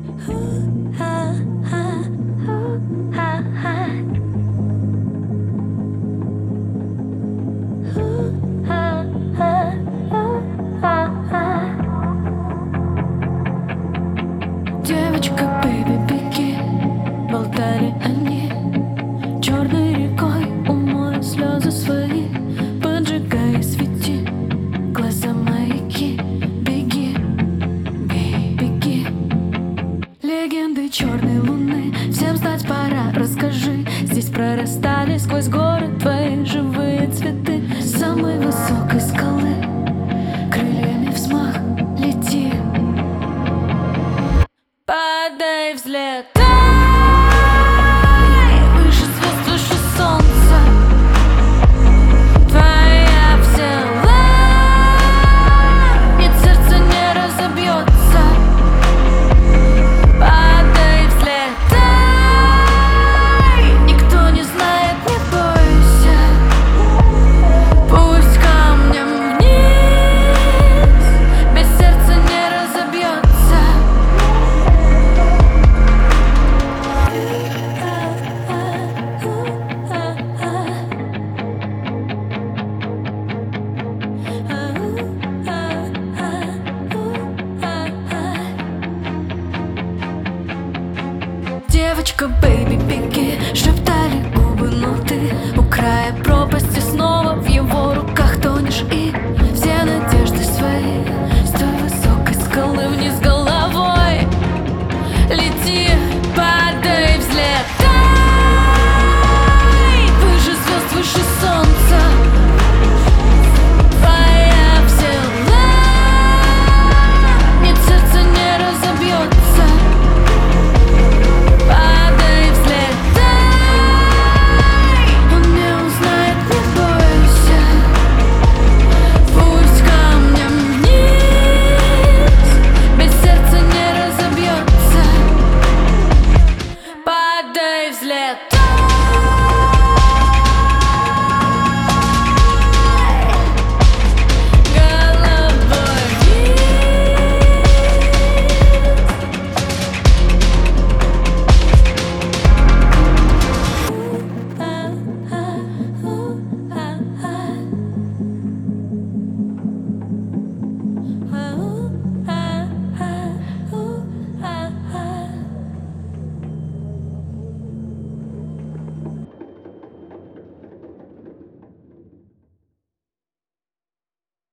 Девочка, бэйби, беги, болтали они. Черной рекой умой слезы свои, поджигай и свети глаза маяки. Беги, бей, беги. Легенды черной луны всем знать пора. Расскажи, здесь прорастали сквозь горы твои живые цветы. С самой высокой скалы крыльями взмах лети. Падай, взлетай, выше звезд, выше солнца. Твоя взяла, нет, сердце не разобьется. Падай, взлетай, никто не знает, не бойся. Пусть камнем вниз, без сердца не разобьется. Девочка, бэйби, беги, шептали губы, но ты у края пропасть.